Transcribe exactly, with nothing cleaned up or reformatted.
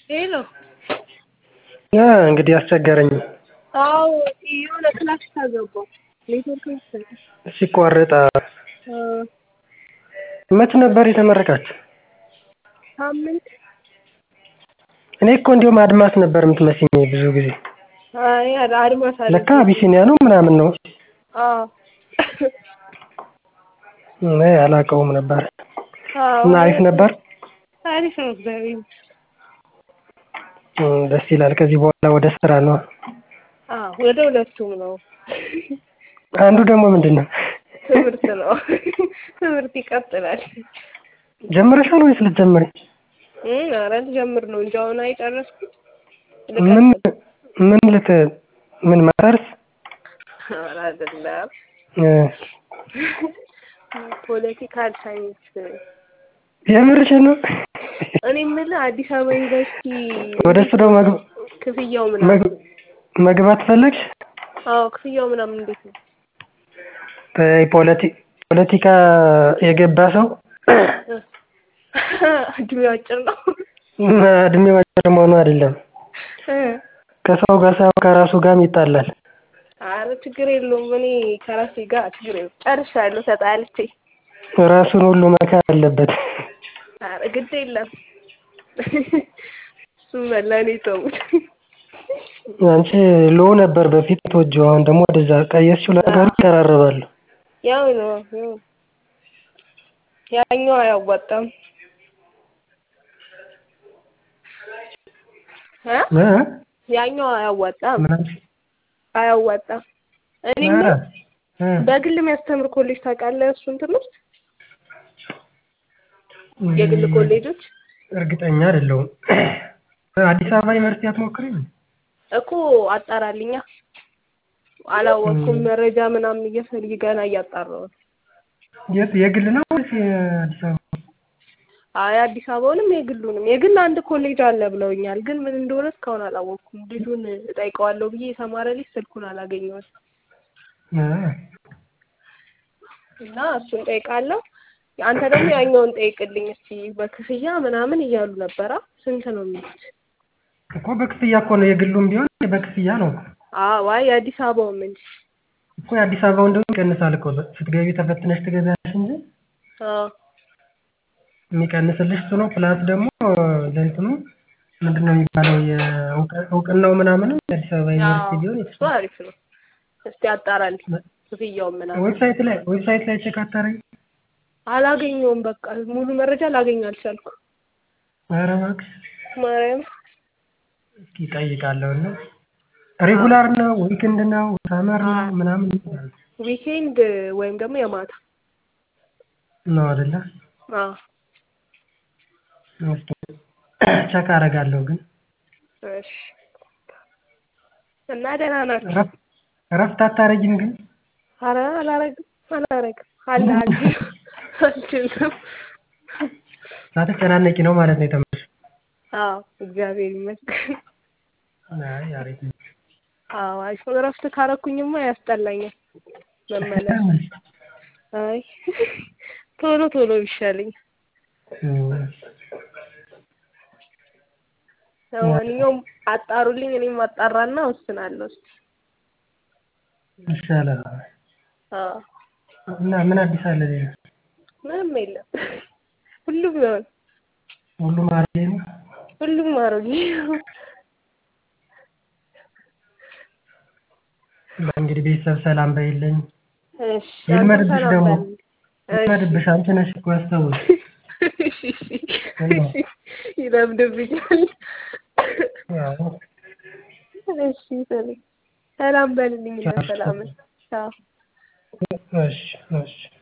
ሄሎ ያ እንግዲህ አስቸገረኝ። አዎ የሆነ ክላስ ታገባው ኔትወርክ መሰለኝ ሲቋረጥ እ መች ነበር የተመረቃችሁ? ሳምንት እኔ እኮ እንደውም አድማስ ነበር የምትመስይኝ ብዙ ጊዜ። አይ አድማስ ለካ አይደለም። አቢሲኒያ ነው ምናምን ነው። አዎ እኔ አላውቀውም ነበር። አዎ እና አሪፍ ነበር? አሪፍ ነው እግዚአብሔር ይመስገን። ደስ ይላል። ከዚህ በኋላ ወደ ስራ ነው? አዎ ወደ ሁለቱም ነው። አንዱ ደግሞ ምንድነው? ትምህርት ነው። ትምህርት ይቀጥላል። ጀምረሻል ወይስ ልትጀምሪ? እ ኧረ ልጀምር ነው እንጂ አሁን አይጨረስኩም። ምን ምን ልት ምን ማስተርስ? ኧረ አይደለም። እ ፖለቲካል ሳይንስ። የምርሽን ነው? እኔ የምልህ አዲስ አበባ ዩኒቨርሲቲ ወደ እሱ ደግሞ መግብ ክፍያው ምናምን መግባት ፈለግሽ? አዎ ክፍያው ምናምን እንዴት ነው? ፖለቲ ፖለቲካ የገባ ሰው እድሜው አጭር ነው። እድሜው አጭር መሆኑ አይደለም ከሰው ጋር ሳይሆን ከራሱ ጋርም ይጣላል። ኧረ ችግር የለውም። እኔ ከራሴ ጋር ችግር የለውም። ጨርሻለሁ ተጣልቼ። ራሱን ሁሉ መካድ አለበት። ኧረ ግድ የለም። እሱን ለእኔ ተውት። አንቺ ሎ ነበር በፊት የምትወጂው አሁን ደግሞ ወደዛ ቀየስሽው ነገሩ ይቀራረባሉ። ያው ነው ያው ያኛው አያዋጣም። እ ያኛው አያዋጣም አያዋጣም። እኔ በግል የሚያስተምር ኮሌጅ ታውቃለህ? እሱን ትምህርት የግል ኮሌጆች እርግጠኛ አይደለሁም። አዲስ አበባ ዩኒቨርሲቲ አትሞክሪም? እኮ አጣራልኛ። አላወኩም መረጃ ምናምን እየፈልግ ገና እያጣራሁ ነው። የት የግል ነው ወይስ የአዲስ አበባ? አይ አዲስ አበባውንም የግሉንም የግል አንድ ኮሌጅ አለ ብለውኛል። ግን ምን እንደሆነ እስካሁን አላወኩም። ልጁን እጠይቀዋለሁ ብዬ የተማረ ልጅ ስልኩን አላገኘሁትም። እና እሱን እጠይቃለሁ። አንተ ደግሞ ያኛውን ጠይቅልኝ እስቲ በክፍያ ምናምን እያሉ ነበራ። ስንት ነው የሚሉት? እኮ በክፍያ እኮ ነው የግሉም ቢሆን በክፍያ ነው። አዎ አይ የአዲስ አበባውም እንጂ እኮ የአዲስ አበባው እንደው ይቀንሳል እኮ ስትገቢ ተፈትነሽ ትገቢያለሽ እንጂ አዎ የሚቀንስልሽ እሱ ነው። ፕላስ ደግሞ ለእንትኑ ምንድነው የሚባለው የእውቅናው ምናምን የአዲስ አበባ ዩኒቨርሲቲ ቢሆን እሱ አሪፍ ነው። እስቲ አጣራልኝ ክፍያው ምናምን። ዌብሳይት ላይ ዌብሳይት ላይ ቼክ አታረጊ? አላገኘሁም። በቃ ሙሉ መረጃ ላገኝ አልቻልኩም። ኧረ እባክሽ ማርያም እስኪ እጠይቃለሁ እና ሬጉላር ነው ዊክንድ ነው ሳመር ነው ምናምን ይባላል። ዊኬንድ ወይም ደግሞ የማታ ነው አይደለ? አዎ ቼክ አደርጋለሁ ግን እሺ። እና ደህና ናችሁ? እረፍት አታረጊም ግን? ኧረ አላረግም አላረግም አለ አልችልም። ሳትጨናነቂ ነው ማለት ነው የተመለስሽው? አዎ እግዚአብሔር ይመስገን። አይ አሪፍ ነው። አዎ አይ እረፍት ካረኩኝማ ያስጠላኛል መመለስ። አይ ቶሎ ቶሎ ይሻለኝ። ለማንኛውም አጣሩልኝ እኔም አጣራና ወስናለሁ እስቲ። ይሻላል። አዎ እና ምን አዲስ አለ ሌላ? ምንም የለም። ሁሉም ነው ሁሉም አሮጌ ነው። ሁሉም አሮጌ ነው። እንግዲህ ቤተሰብ ሰላም በይልኝ። እሺ ይልመድብሽ ደግሞ ይልመድብሽ አንቺ ነሽ እኮ ያስተውልሽ። እሺ እሺ ይለምድብኛል። እሺ ሰላም በልልኝ። ሰላም ቻው። እሺ እሺ